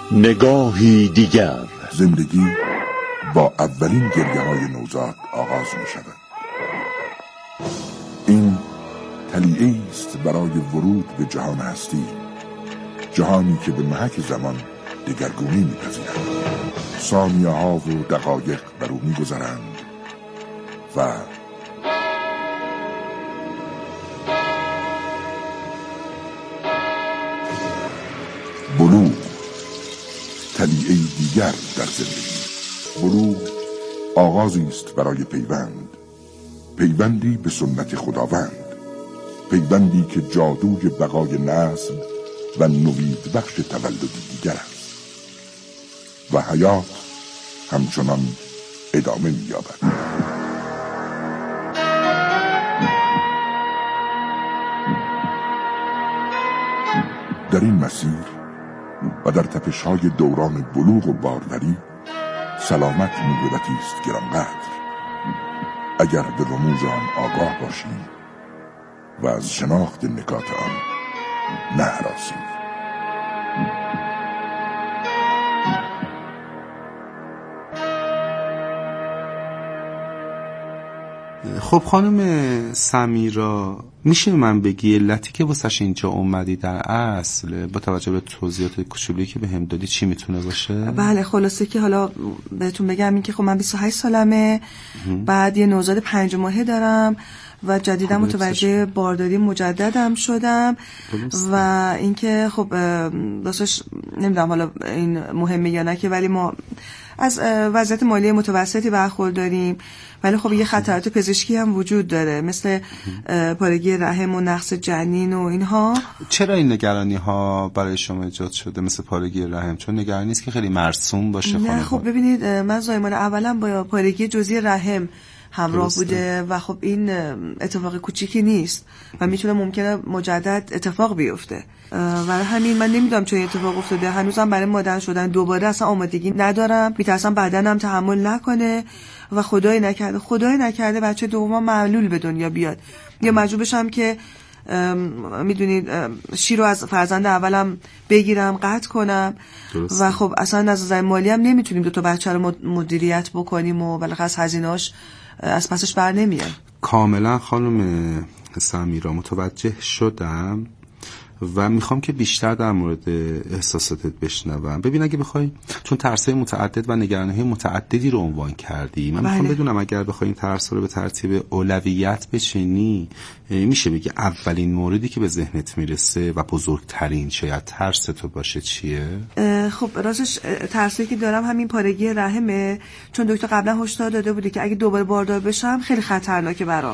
نگاهی دیگر. زندگی با اولین گریه‌های نوزاد آغاز می‌شود. این طلیعه‌ای است برای ورود به جهان هستی، جهانی که به محک زمان دگرگونی می‌پذیرد. ثانیه‌ها و دقایق بر او می‌گذرند و بلوغ، طلیعه‌ای دیگر در زندگی. بلوغ آغازی است برای پیوند، پیوندی به سنت خداوند، پیوندی که جادوی بقای نسل و نوید بخش تولدی دیگر است و حیات همچنان ادامه می‌یابد. در این مسیر و در تپش‌های دوران بلوغ و باروری، سلامت موهبتی است گرانقدر. اگر به رموز آن آگاه باشیم و از شناخت نکات آن نهراسیم. خب خانم سمیرا، میشه من بگی علتی که واسش اینجا اومدی در اصل با توجه به توضیحات کوچولی که بهم دادی چی میتونه باشه؟ بله، خلاصه که حالا بهتون بگم این که خب من 28 سالمه، بعد یه نوزاد 5 ماهه دارم و جدیدا متوجه بارداری مجددم شدم و اینکه خب واسش نمیدونم حالا این مهمه یا نه که، ولی ما از وضعیت مالی متوسطی برخورداریم، ولی خب یه خطرات پزشکی هم وجود داره مثل پارگی رحم و نقص جنین و اینها. چرا این نگرانی ها برای شما ایجاد شده مثل پارگی رحم؟ چون نگرانی نیست که خیلی مرسوم باشه؟ نه خب ببینید، من زایمان اولا با پارگی جزئی رحم همراه بوده و خب این اتفاق کوچیکی نیست و میتونه ممکنه مجدد اتفاق بیفته و همین من نمیدونم چه اتفاق افتاده. هنوزم برای مادر شدن دوباره اصلا آمادگی ندارم، میترسم بدنم تحمل نکنه و خدای نکرده بچه دومم معلول به دنیا بیاد یا مجبور بشم که میدونید شیر رو از فرزند اولم بگیرم قطع کنم. درسته. و خب اصلا از نظر مالی هم نمیتونیم 2 تا بچه رو مدیریت بکنیم و بالاخره از هزینه‌اش از پسش بر نمیاد. کاملا خانم سمیرا متوجه شدم و میخوام که بیشتر در مورد احساساتت بشنوم. ببین اگه بخوای، چون ترس‌های متعدد و نگرانی‌های متعددی رو عنوان کردی، من میخوام بدونم اگر بخوای این ترس‌ها رو به ترتیب اولویت بچینی، میشه بگی اولین موردی که به ذهنت میرسه و بزرگترین شاید ترس تو باشه چیه؟ خب راستش ترسی که دارم همین پارگی رحمه، چون دکتر قبلا هشدار داده بوده که اگه دوباره باردار بشم خیلی خطرناکه برام.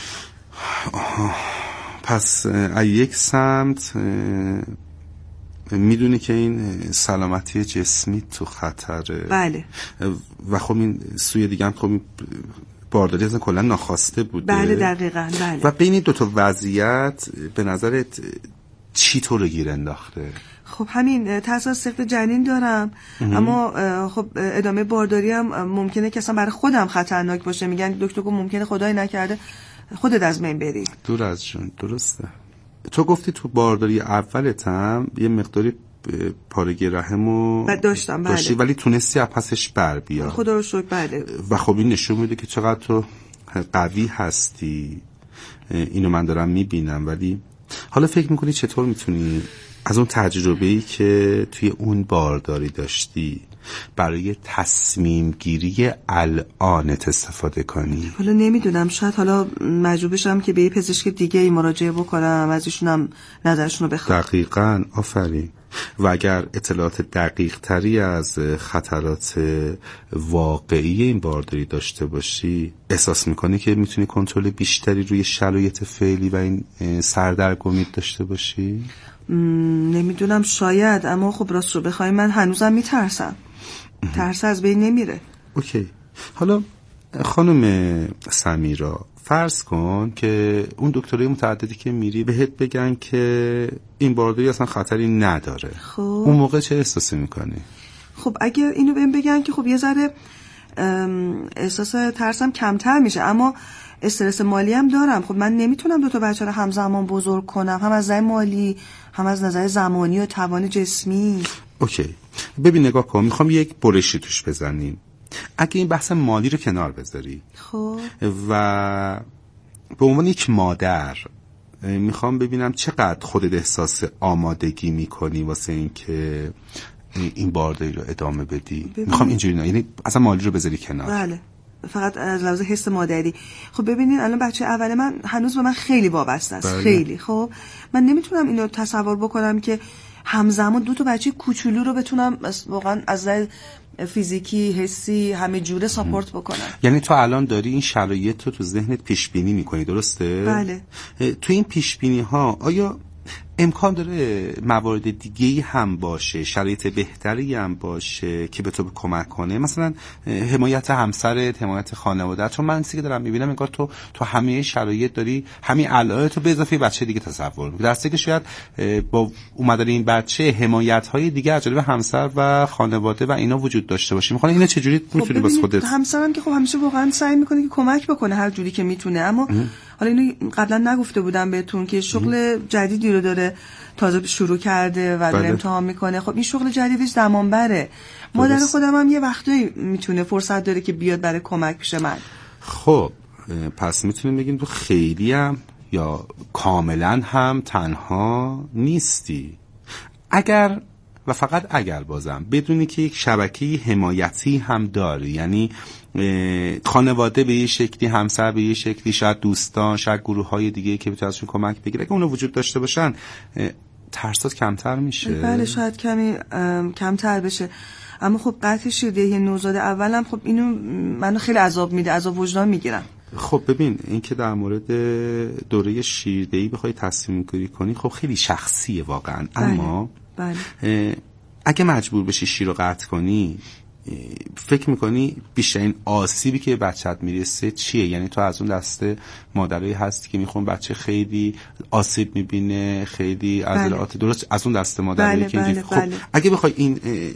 پس از یک سمت میدونی که این سلامتی جسمی تو خطره. بله. و خب این سوی دیگه هم خب بارداری اصلا کلا ناخواسته بوده. بله دقیقاً. بله. و بین 2 تا وضعیت به نظرت چی تو رو گیر انداخته؟ خب همین ترس از سقط جنین دارم، اما خب ادامه بارداری هم ممکنه که اصلا برای خودم خطرناک باشه. میگن دکتر گفت ممکنه خدای نکرده خودت از من بری. دور از جون. درسته. تو گفتی تو بارداری اولت هم یه مقداری پارگی رحمو داشتم. بله. ولی تونستی از پسش بر بیا. خدا رو شکر. بله. و خب این نشون میده که چقدر تو قوی هستی. اینو من دارم میبینم. ولی حالا فکر میکنی چطور میتونی از اون تجربه‌ای که توی اون بارداری داشتی برای تصمیم گیری الانت استفاده کنی؟ حالا نمیدونم، شاید حالا مجبور بشم که به یه پزشک دیگه ای مراجعه بکنم، از ایشونم نظرشون رو بخوام. دقیقاً. آفرین. و اگر اطلاعات دقیق تری از خطرات واقعی این بارداری داشته باشی، احساس میکنی که میتونی کنترل بیشتری روی شرایط فعلی و این سردرگمی داشته باشی؟ نمیدونم، شاید. اما خب راست رو بخوای من هنوزم میترسم. ترس از بین نمیره. اوکی. حالا خانم سمیرا، فرض کن که اون دکترای متعددی که میری بهت بگن که این بارداری اصلا خطری نداره. خب اون موقع چه احساسی میکنی؟ خب اگر اینو بهم بگن که خب یه ذره احساس ترسم کمتر میشه، اما استرس مالی هم دارم. خب من نمیتونم 2 تا بچه رو همزمان بزرگ کنم، هم از نظر مالی هم از نظر زمانی و توان جسمی. اوکی. ببین نگاه کن، میخوام یک برشی توش بزنیم. اگه این بحث مالی رو کنار بذاری خب و به عنوان یک مادر میخوام ببینم چقدر خودت احساس آمادگی میکنی واسه این که این بارداری رو ادامه بدی. میخوام اینجوری نه، یعنی اصلا مالی رو بذاری کنار. بله، فقط از لحاظ حس مادری. خب ببینید الان بچه اول من هنوز به من خیلی وابسته است. بله. خیلی. خب من نمیتونم اینو تصور بکنم که همزمان 2 بچه کوچولو رو بتونم واقعا از نظر فیزیکی، حسی، همه جوره ساپورت بکنم. یعنی تو الان داری این شرایط رو تو ذهنت پیش بینی میکنی، درسته؟ بله. تو این پیش بینی ها آیا امکان داره موارد دیگه‌ای هم باشه، شرایط بهتری هم باشه که به تو کمک کنه؟ مثلا حمایت همسرت، حمایت خانواده‌ات؟ چون من چیزی که دارم میبینم انگار تو همه شرایط داری همین علایت رو به اضافه بچه دیگه تصور می‌کنی، در حالی که شاید با اومدن این بچه حمایت‌های دیگه از جانب همسر و خانواده و اینا وجود داشته باشه. می‌خوام اینو چجوری می‌تونی واسه خودت؟ همسرم که خب همیشه واقعا سعی می‌کنه که کمک بکنه هر جوری که میتونه، اما حالا اینو قبلا نگفته بودم بهتون که شغل جدیدی رو داره تازه شروع کرده و داره امتحان میکنه. خب این شغل جدیدش زمان بره. مادر خودم هم یه وقتی میتونه فرصت داره که بیاد برای کمک پیش من. خب پس میتونیم بگیم تو خیلی هم یا کاملا هم تنها نیستی. اگر و فقط اگر بازم بدونی که یک شبکه حمایتی هم داری، یعنی خانواده به یه شکلی، همسر به یه شکلی، شاید دوستان، شاید گروه های دیگه که بتونه ازشون کمک بگیره، اگه اونا وجود داشته باشن ترسات کمتر میشه. بله شاید کمی کمتر بشه. اما خب قطع شیردهی نوزاد اولم خب اینو منو خیلی عذاب میده، عذاب وجدان میگیرم. خب ببین این که در مورد دوره شیردهی بخوای تصمیم گیری کنی خب خیلی شخصیه واقعا. اما بله. اگه مجبور بشی شیر رو قطع کنی، فکر میکنی بیشترین آسیبی که بچت میرسه چیه؟ یعنی تو از اون دسته مادرایی هستی که میخوان بچه خیلی آسیب میبینه، خیلی عضلات، درست از اون دسته مادرایی که اینجوری. خب اگه بخوای این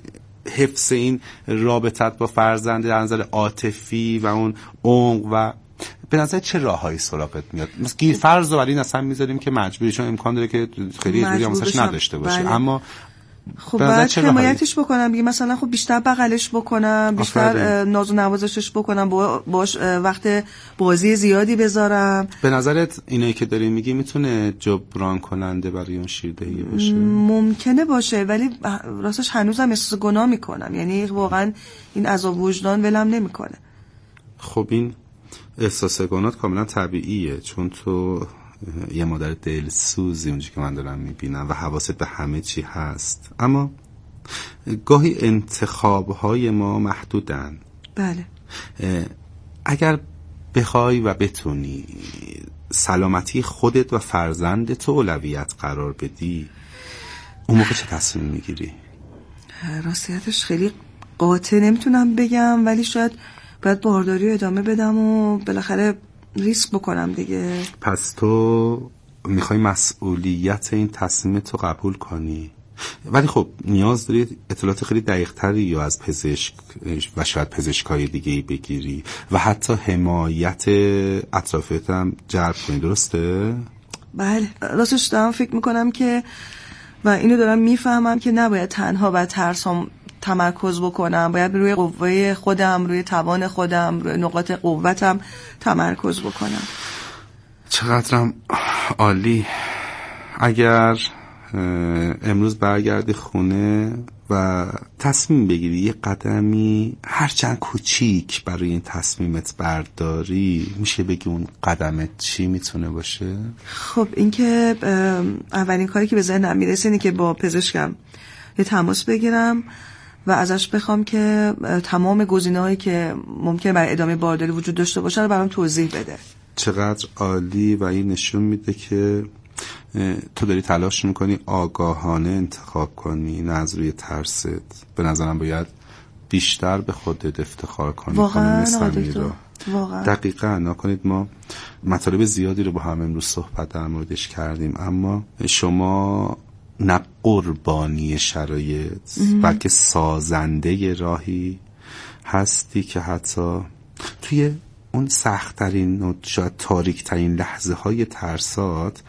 حفظ این رابطت با فرزند در نظر عاطفی و اون عمق و به نظر چه راههایی سراغت میاد؟ مثلا فرض رو برای این اصلا میذاریم که مجبوری، چون امکان داره که خیلی جوری همسش نداشته باشه. بله. اما خب باید حمایتش بکنم دیگه، مثلا خب بیشتر بغلش بکنم، بیشتر ناز و نوازشش بکنم، باش وقت بازی زیادی بذارم. به نظرت اینایی که داری میگی میتونه جبران کننده برای اون شیردهی باشه؟ ممکنه باشه، ولی راستش هنوزم احساس گناه میکنم، یعنی واقعا این عذاب وجدان ولم نمیکنه. خب این احساس گناه کاملا طبیعیه، چون تو یه مادر دلسوزی اونجا که من دارم میبینم و حواست به همه چی هست، اما گاهی انتخابهای ما محدودن. بله. اگر بخوای و بتونی سلامتی خودت و فرزندت اولویت قرار بدی، اون موقع چه تصمیم میگیری؟ راستیتش خیلی قاطع نمیتونم بگم، ولی شاید باید بارداری رو ادامه بدم و بالاخره ریسک بکنم دیگه. پس تو میخوای مسئولیت این تصمیمت رو قبول کنی، ولی خب نیاز داری اطلاعات خیلی دقیق تری یا از پزشک و شاید پزشکای دیگه بگیری و حتی حمایت اطرافیت هم جلب کنی، درسته؟ بله راستش دارم فکر میکنم که و اینو دارم میفهمم که نباید تنها بر ترسام تمرکز بکنم، باید روی قوه خودم، روی توان خودم، روی نقاط قوتم تمرکز بکنم. چقدرم عالی. اگر امروز برگردی خونه و تصمیم بگیری یه قدمی هرچند کوچیک برای این تصمیمت برداری، میشه بگی اون قدمت چی میتونه باشه؟ خب این که اولین کاری که به ذهنم میرسه اینه که با پزشکم یه تماس بگیرم و ازش بخوام که تمام گزینه‌هایی که ممکن برای ادامه بارداری وجود داشته باشه رو برام توضیح بده. چقدر عالی. و این نشون میده که تو داری تلاش میکنی آگاهانه انتخاب کنی، نه از روی ترست. به نظرم باید بیشتر به خودت افتخار کنی. واقعا واقعا دقیقاً. نکنید ما مطالب زیادی رو با هم امروز صحبت در موردش کردیم، اما شما نه قربانی شرایط بلکه سازنده راهی هستی که حتی توی اون سخت‌ترین و شاید تاریک‌ترین لحظه های ترسات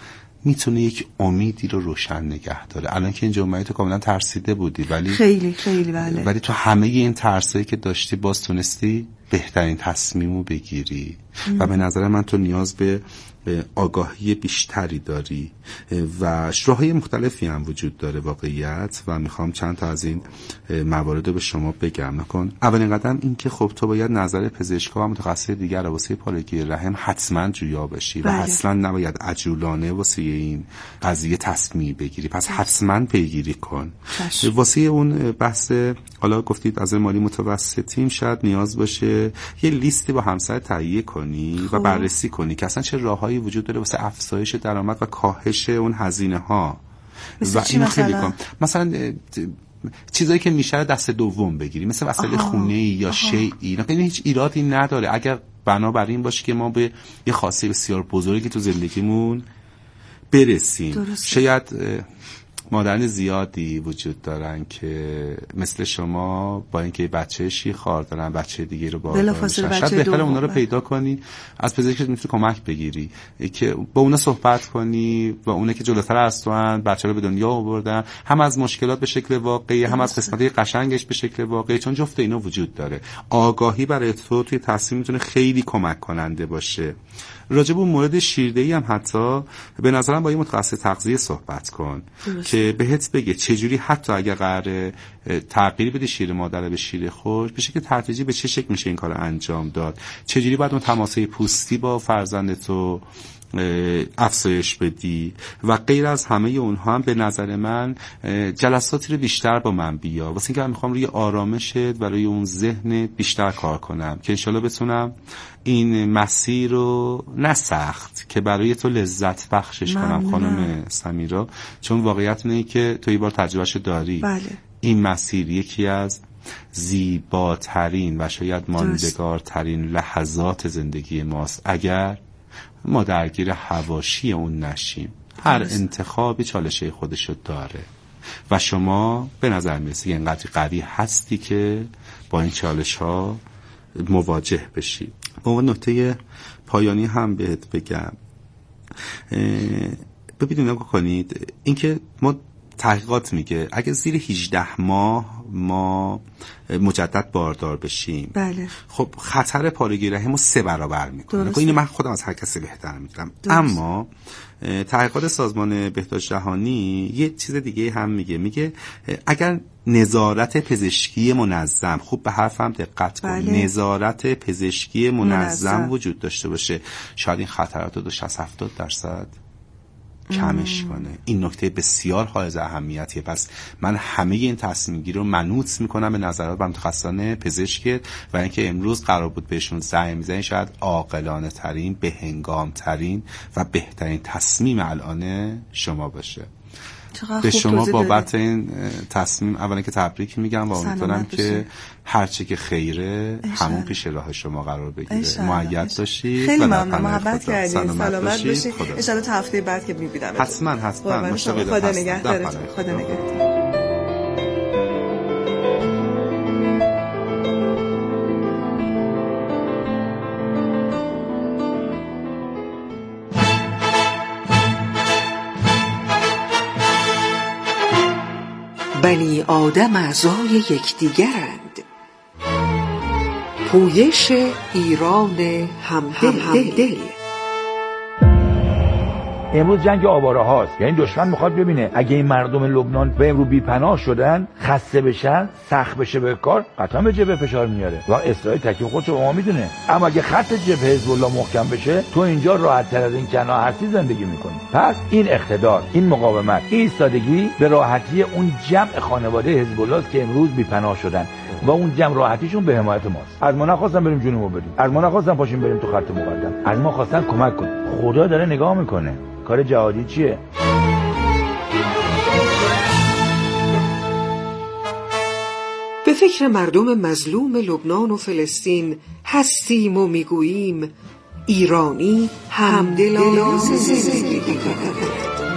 میتونه یک امیدی رو روشن نگه داره. الان که اینجا اومدی تو کاملا ترسیده بودی، ولی خیلی خیلی بله، ولی تو همه این ترسایی که داشتی باز تونستی بهترین تصمیمو بگیری و به نظر من تو نیاز به آگاهی بیشتری داری و راه‌های مختلفی هم وجود داره واقعیت و میخوام چند تا از این موارد رو به شما بگم. نکن اولین قدم این که خب تو باید نظر پزشکا و متخصص دیگر رو واسه پارگی رحم حتما جویا بشی و اصلا نباید عجولانه واسه این قضیه تصمیم بگیری، پس حتما پیگیری کن. واسه اون بحث حالا گفتید از مالی متوسطیم شاید نیاز باشه یه لیستی با همسر تهیه کنی و بررسی کنی که اصلا چه راههایی وجود داره واسه افزایش درآمد و کاهش اون هزینه ها. و این خیلی کم مثلا چیزایی که میشه دست دوم بگیری، مثل وسایل خونه‌ای یا شیئی، این هیچ ایرادی نداره اگر بنابراین باشه که ما به یه خواسته بسیار بزرگی تو زندگیمون برسیم. شاید مادران زیادی وجود دارن که مثل شما با اینکه بچه شیخوار دارن بچه دیگه رو باردار، شاید بهتره اونا رو پیدا کنی، از پزشک میتونی کمک بگیری که با اونا صحبت کنی و اونا که جلوتر از تو ان بچه رو به دنیا آوردن، هم از مشکلات به شکل واقعی هم از قسمت‌های قشنگش به شکل واقعی، چون جفت اینا وجود داره. آگاهی برای تو توی تصمیم میتونه خیلی کمک کننده باشه. راجع به مورد شیرده‌ای هم حتی به نظرم با یه متخصص تغذیه صحبت کن که بهت بگه چجوری حتی اگر قراره تغییر بده شیر مادر به شیر خشک به شکل تدریجی به چه شکل میشه این کار انجام داد، چجوری باید اون تماسه پوستی با فرزند تو افزایش بدی و غیر از همه اونها هم به نظر من جلساتی رو بیشتر با من بیا واسه اینکه من میخوام روی آرامشت و روی اون ذهن بیشتر کار کنم که انشالله بتونم این مسیر رو نه سخت که برای تو لذت بخشش کنم خانم سمیرا، چون واقعیت اینه که تو یه بار تجربهشو داری. بله. این مسیر یکی از زیباترین و شاید ماندگارترین لحظات زندگی ماست اگر ما درگیر حواشی اون نشیم. هر انتخابی چالشه خودشو داره و شما به نظر میرسه اینقدر قوی هستی که با این چالش ها مواجه بشی. با اون نکته پایانی هم بهت بگم، ببینید نگاه کنید اینکه ما تحقیقات میگه اگه زیر 18 ماه ما مجدد باردار بشیم، بله، خب خطر پارگی رحم رو 3 برابر میکنه. اینو من خودم از هر کسی بهتر میدونم. اما تحقیقات سازمان بهداشت جهانی یه چیز دیگه هم میگه اگر نظارت پزشکی منظم، خوب به حرفم دقت کن، بله. نظارت پزشکی منظم وجود داشته باشه شاید این خطرات رو 60-70% کمش کنه. این نکته بسیار حائز اهمیتیه. پس من همه این تصمیم گیری رو منوط میکنم به نظرات متخصصان پزشک و اینکه امروز قرار بود بهشون زنگ میزنین شاید عاقلانه ترین، بهنگام ترین و بهترین تصمیم الان شما باشه. به شما بابت این تصمیم اولا که تبریک میگم و امیدوارم که هرچی که خیره همون پیش راه شما قرار بگیره. مؤید باشید. خیلی ممنون، محبت کردید. سلامت باشید. ان شاء الله تا هفته بعد که میبینم حتما مشتاق خدا نگهدارت. خدا نگهدار. بنی آدم اعضای یکدیگرند. پویش ایران همدل. امروز جنگ آواره هاست، یعنی دشمن میخواد ببینه اگه این مردم لبنان به امروز بی‌پناه شدن، خسته بشن، سخت بشه به کار، قطعا به جبهه فشار میاره و اسرائیل تکلیف خودش رو میدونه. اما اگه خط جبهه حزب الله محکم بشه، تو اینجا راحت تر از این کنار هستی زندگی میکنی. پس این اقتدار، این مقاومت، این ایستادگی به راحتی اون جمع خانواده حزب الله است که امروز بی‌پناه شدن و اون جمع راحتیشون به حمایت ماست. از ما نخواستن بریم جنوبو بدیم، از ما نخواستن پاشیم بریم تو خط مقدم، از ما خواستن کمک کنیم. خدا داره نگاه میکنه. کار جهادی چیه؟ به فکر مردم مظلوم لبنان و فلسطین هستیم و میگوییم ایرانی همدلانه زندگی کند.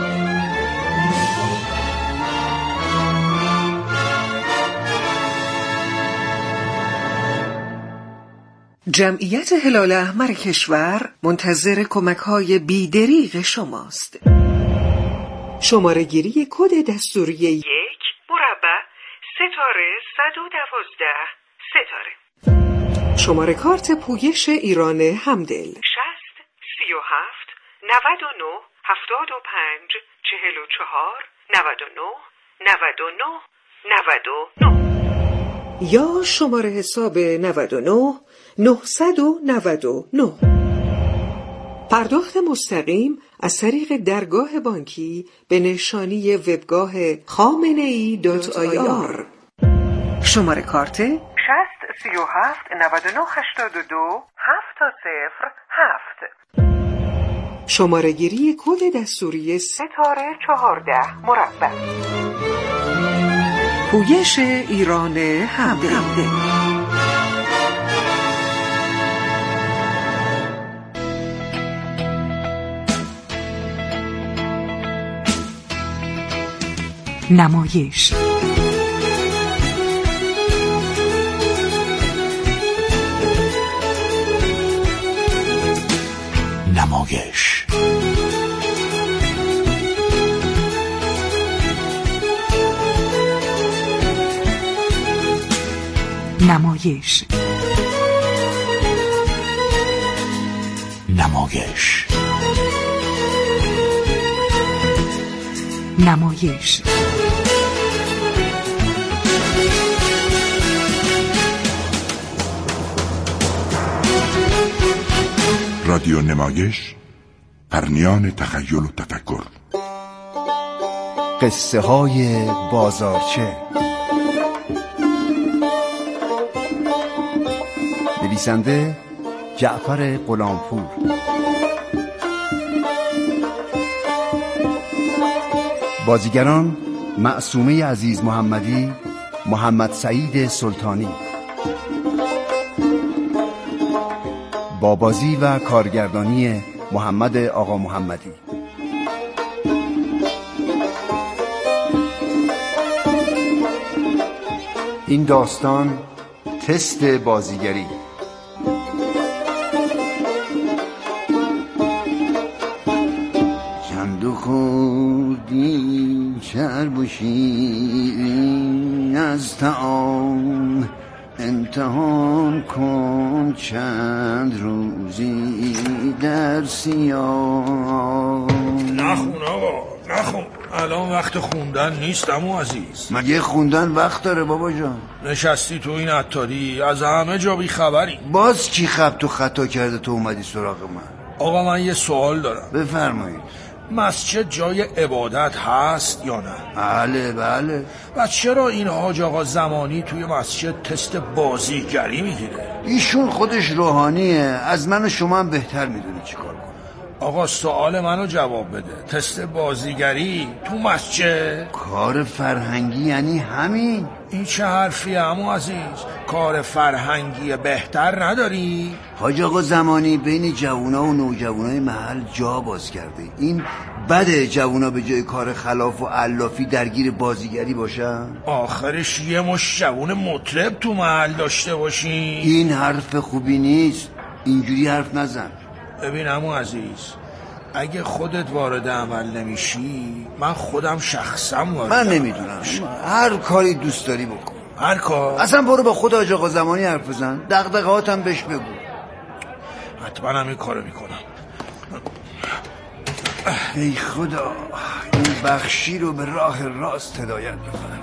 جمعیت هلال احمر کشور منتظر کمک‌های بی‌دریغ شماست. شماره گیری کد دستوری 1 مربع ستاره 112 ستاره. شماره کارت پویش ایران همدل 60 37 99 75 44 99 99 99 یا شماره حساب 99 999. پرداخت مستقیم از طریق درگاه بانکی به نشانی وبگاه khamenei.ir. شماره کارت 60 37 99 82 707. شماره گیری کد دستوری ستاره 14 مربع. پویش ایران همدل. نمایش. نمایش نمایش نمایش نمایش رادیو نمایش، پرنیان تخیل و تفکر. قصه های بازارچه. نویسنده جعفر غلامپور. بازیگران معصومه عزیز محمدی، محمد سعید سلطانی. با بازی و کارگردانی محمد آقا محمدی. این داستان تست بازیگری. چند خوردی چرب و شیرین از طعام امتحان کن چند روزی در سیاه. نخون آقا نخون، الان وقت خوندن نیست عمو عزیز. مگه خوندن وقت داره بابا جان؟ نشستی تو این عطاری از همه جا بی خبری. باز کی خبت و خطا کرده تو اومدی سراغ من؟ آقا من یه سوال دارم. بفرمایید. مسجد جای عبادت هست یا نه؟ بله بله. و چرا این حاج آقا زمانی توی مسجد تست بازیگری میگیره؟ ایشون خودش روحانیه، از من و شما هم بهتر میدونی چی کار کنه. آقا سوال منو جواب بده. تست بازیگری تو مسجد کار فرهنگی یعنی همین. این چه حرفی عمو عزیز؟ کار فرهنگی بهتر نداری؟ حاج آقا زمانی بین جوونا و نوجوانای محل جا باز کرده. این بده جوونا به جای کار خلاف و علافی درگیر بازیگری باشن. آخرش یه مش جوون مطرب تو محل داشته باشین. این حرف خوبی نیست، اینجوری حرف نزن. ببین عمو عزیز، اگه خودت وارد عمل نمیشی من خودم شخصا وارد. من نمیدونم، هر کاری دوست داری بکن. هر کار؟ اصلا برو با خود حاج آقا زمانی حرف بزن، دغدغه‌هاتم بهش بگو. حتما همین کارو میکنم. ای خدا، این بخشی رو به راه راست هدایت بکنم.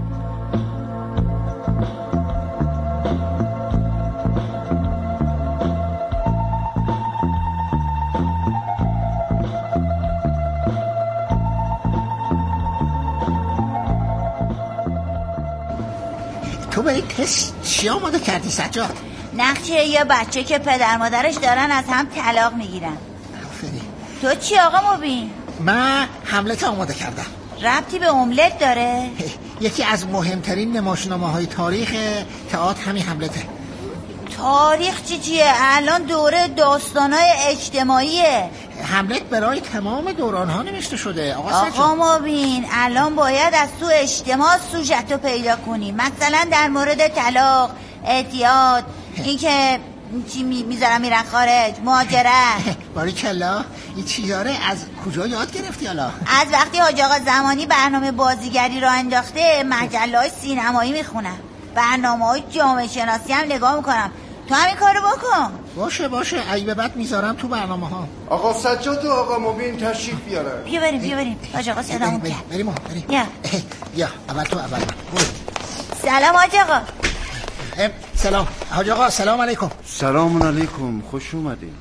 تو به این تست چی آماده کردی سجاد؟ نقشه یه بچه که پدر مادرش دارن از هم طلاق میگیرن. تو چی آقا مبین؟ من هملت آماده کردم. ربطی به املت داره؟ یکی از مهمترین نمایشنامه‌های تاریخ تئاتر همین هملته. تاریخ چیه؟ الان دوره داستانای اجتماعیه. هملت برای تمام دوران‌ها نوشته شده آقا مبین. الان باید از تو اجتماع سوژت رو پیدا کنی. مثلا در مورد طلاق، اعتیاد، اینکه چی میذارن میرن خارج، مهاجرت. باریکلا، این چیزاره از کجا یاد گرفتی حالا؟ از وقتی حاج آقا زمانی برنامه بازیگری را انداخته مجله‌های سینمایی میخونم، برنامه‌های جامعه شناسی هم نگاه میکنم. تو همین کارو بکن. باشه ای به بعد میذارم تو برنامه ها. آقا سجاد و آقا مبین تشریف بیارن. بیا بریم حاج آقا صدامون کرد. بریم. یا اول تو اول. سلام حاج آقا. سلام حاج آقا. سلام علیکم. سلام علیکم. خوش اومدین.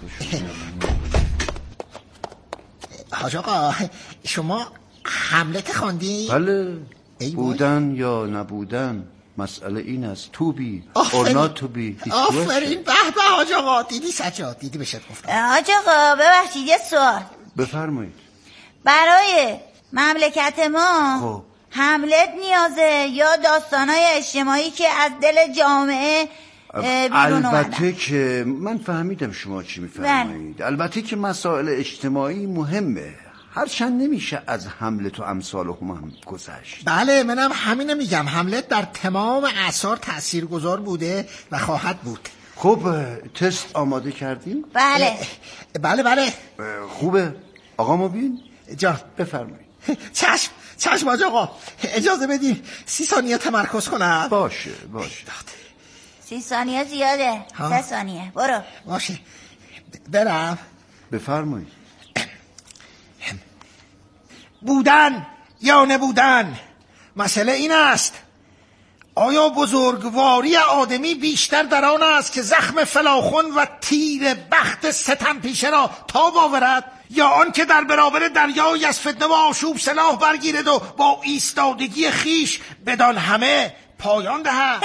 حاج آقا شما هملت خواندی؟ بله. بودن یا نبودن مسئله این است. تو بی or not to be. آفرین. به حاج آقا. دیدی سجاد؟ دیدی بهت گفتم. حاج آقا ببخشید یه سوال. بفرمایید. برای مملکت ما هملت نیازه یا داستانهای اجتماعی که از دل جامعه بیرون اومدن؟ البته که من فهمیدم شما چی میفرمایید. البته که مسائل اجتماعی مهمه، هرچند نمیشه از هملت و امثال هم گذشت. بله منم همینو میگم. هملت در تمام اعصار تاثیرگذار بوده و خواهد بود. خب تست آماده کردیم؟ بله. خوبه آقا مبین جان. بفرمایید. چشم حاج آقا. اجازه بدین 30 ثانیه تمرکز کنم. باشه 30 ثانیه زیاده. 3 ثانیه برو. باشه برم. بفرمایید. بودن یا نبودن، مسئله این است آیا بزرگواری آدمی بیشتر در آن است که زخم فلاخن و تیر بخت ستم پیشه را تاب آورد، یا آن که در برابر دریای از فتنه و آشوب سلاح برگیرد و با ایستادگی خیش بدان همه پایان دهد؟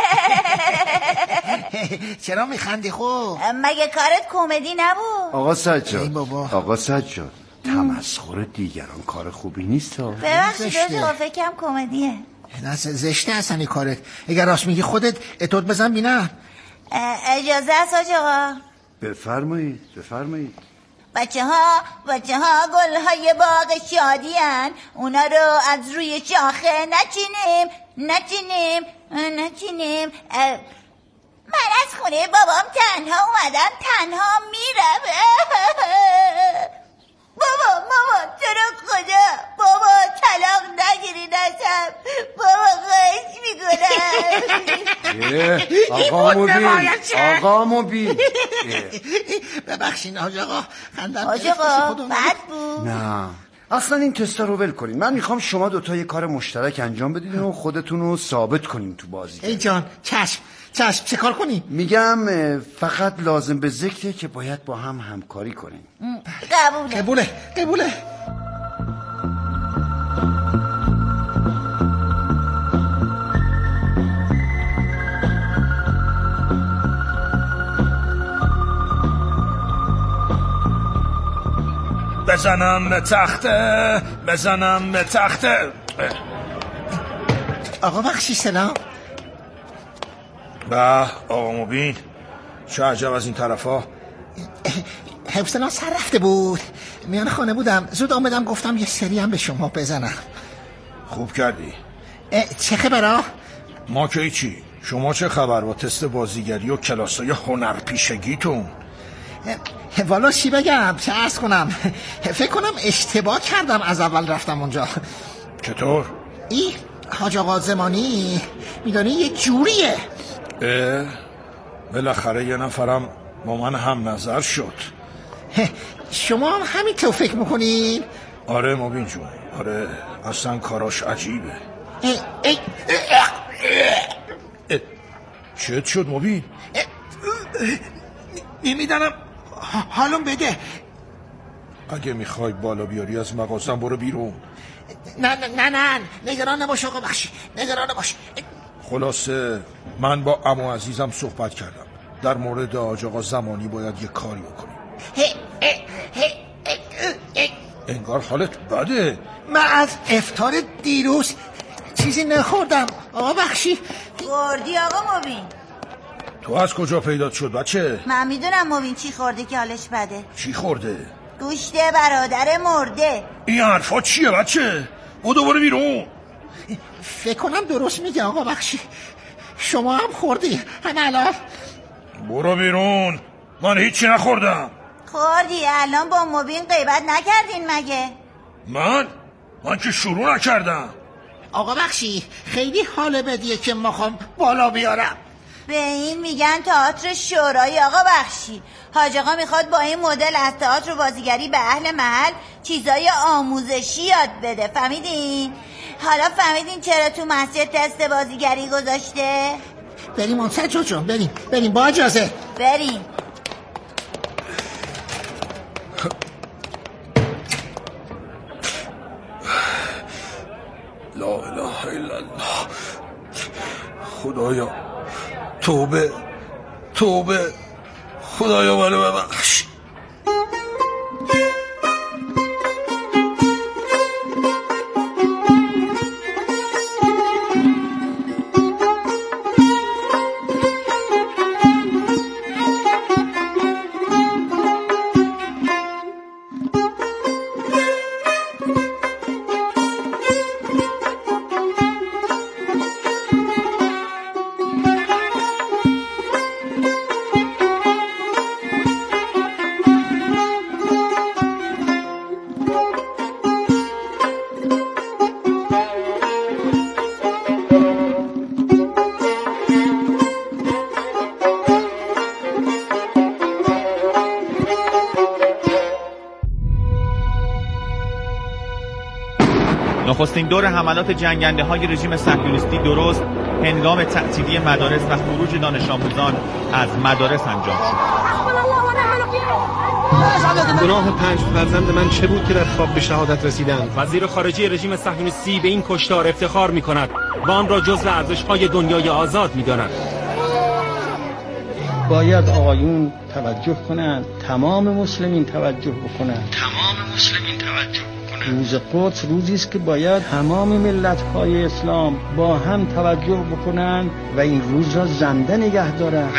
چرا میخندی خوب؟ مگه کارت کمدی نبود؟ آقا سجاد تمسخر دیگران کار خوبی نیست. ببخشید فکرم کمدیه. نه زشته اصلا این کارت. اگر راست میگی خودت اتود بزن بینم. اجازه است حاج آقا؟ بفرمایید. بچه ها گل‌های باغ شادی هن، اونا رو از روی شاخه نچینیم. من از خونه بابام تنها اومدم، تنها میرم. بابا چرا خدا بابا طلاق نگیری نشم. بابا خواهش میکنم. آقا مبین ببخشین حاج آقا. حاج آقا بد بود. نه اصلا این تستا رو ول کنین. من میخوام شما دوتا یه کار مشترک انجام بدین و خودتون رو ثابت کنین تو بازی. ای جان چشم چه کار کنیم؟ میگم فقط لازم به ذکره که باید با هم همکاری کنیم. قبوله. بزنم به تخته. آقا بخشی سلام. آقا مبین چه عجب از این طرفا. حفظنا سر رفته بود، میان خانه بودم، زود آمدم گفتم یه سری هم به شما بزنم. خوب کردی. چه خبره؟ ما که چی؟ شما چه خبر با تست بازیگری و کلاسای هنرپیشگیتون؟ والا چی بگم، چه عرض کنم، فکر کنم اشتباه کردم از اول رفتم اونجا. چطور؟ این حاج آقا زمانی میدانی یه جوریه. بالاخره یه نفرم با من هم نظر شد. شما هم همین تو فکر میکنین؟ آره مبین جون، آره اصلا کاراش عجیبه. چه شد مبین؟ نمیدانم، حالم بده. اگه میخوای بالا بیاری از مغازم برو بیرون. نه نگران نباش آقا بخشی، نگران نباش. خلاصه من با عمو عزیزم صحبت کردم، در مورد حاج آقا زمانی باید یه کاری بکنیم. انگار حالت بده. من از افطار دیروز چیزی نخوردم آقا بخشی. خوردی آقا مبین؟ تو از کجا پیدا شد بچه؟ من میدونم مبین چی خورده که حالش بده. چی خورده؟ گوشت برادر مرده. این حرفا چیه بچه؟ بودو برو بیرون. فکر کنم درست میگه آقا بخشی، شما هم خوردی همه الان. برو بیرون، من هیچی نخوردم. خوردی؟ الان با مبین غیبت نکردین مگه؟ من که شروع نکردم. آقا بخشی خیلی حال بدیه که ماخوام بالا بیارم. به این میگن تئاتر شورایی آقا بخشی. حاج آقا میخواد با این مدل از تئاتر و بازیگری به اهل محل چیزای آموزشی یاد بده. فهمیدین؟ حالا فهمیدین چرا تو مسجد تست بازیگری گذاشته؟ بریم اون سجاد جون، بریم با اجازه. بریم. لا اله الا الله. خدایا توبه خدایا منو ببخش. نخستین دور حملات جنگنده‌های رژیم صهیونیستی درست هنگام تعطیلی مدارس و خروج دانش آموزان از مدارس انجام شد. گناه 5 فرزند من چه بود که در خواب به شهادت رسیدند؟ وزیر خارجه رژیم صهیونیستی به این کشتار افتخار می‌کند و آن را جزو ارزش‌های دنیای آزاد می‌داند. باید آقایون توجه کنند، تمام مسلمین توجه بکنند. روز قدس روزی است که باید تمام ملت‌های اسلام با هم توجه بکنند و این روز را زنده نگه دارند.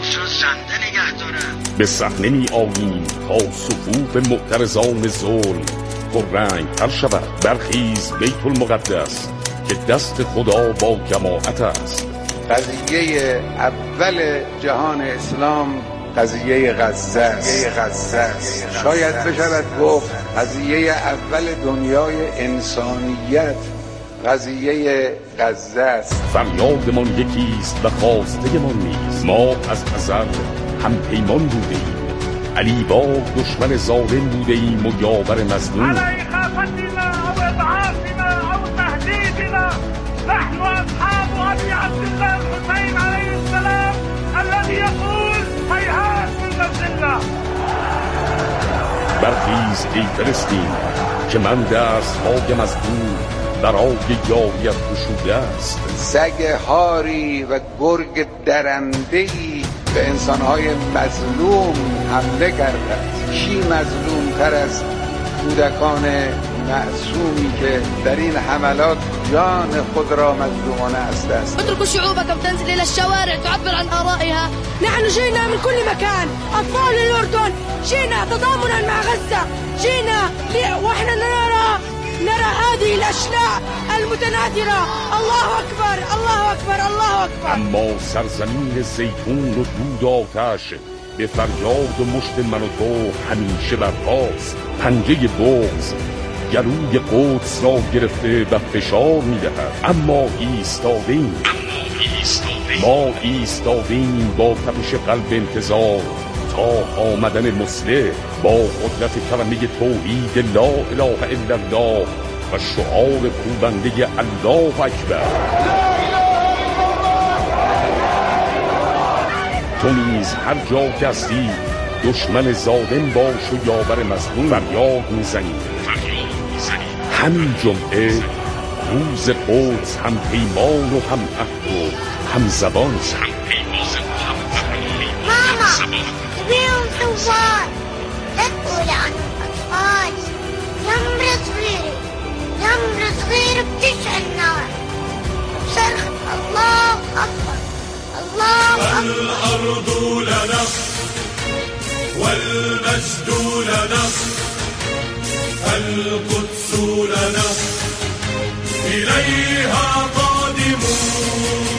به صحنه می آییم تا صفوف معترضان ظلم پررنگ تر شود. برخیز بیت المقدس که دست خدا با جماعت است. قضیه اول جهان اسلام قضیه غزه است. شاید بشود گفت قضیه اول دنیای انسانیت قضیه غزه است. فریادمان یکیست و خواسته من نیست. ما از ازل هم پیمان بودیم. علی با دشمن ظالم بودیم و یاور مظلوم. علی خافتنا او اضعافنا او تهدیدنا نحن اصحاب ابی عبدالله الحسین علیه السلام الذي یقول هیهات من الذله. برخیز ای فلسطین که من دست‌هایم از دور برای یاریت گشوده است. سگ هاری و گرگ درنده‌ای به انسان‌های مظلوم حمله کردند. کی مظلوم تر از کودکان معصومی که در این حملات جان خود را مظلومانه است. اتركوا شعوبكم تنزل إلى الشوارع تعبر عن آرائها. نحن جئنا من كل مكان، أطفال الأردن، جئنا تضامنا مع غزة، جئنا وإحنا نرى هذه الأشلاء المتناثرة. الله أكبر الله أكبر الله أكبر. اما سرزمین زیتون و دود آتش به فریاد و مشت من و تو همیشه برپاست. پنجه بغض گلوی قدس را گرفته و فشار می‌دهد. اما ایستادیم. ما ایستادیم با تپش قلب انتظار تا آمدن مصلح با قدرت کلمه توحید لا اله الا الله و شعار کوبنده الله اکبر. تو نیز هر جا که هستی دشمن ظالم باش و یاور مظلوم. فریاد میزنی. همین جمعه روز قدس هم پیمان و هم عهد و هم زبان. بيهم حوار لا تقول عن أطفال. نمر صغير بتشعل نار. صرخ الله أكبر الله أكبر. الأرض لنا والمجد لنا القدس لنا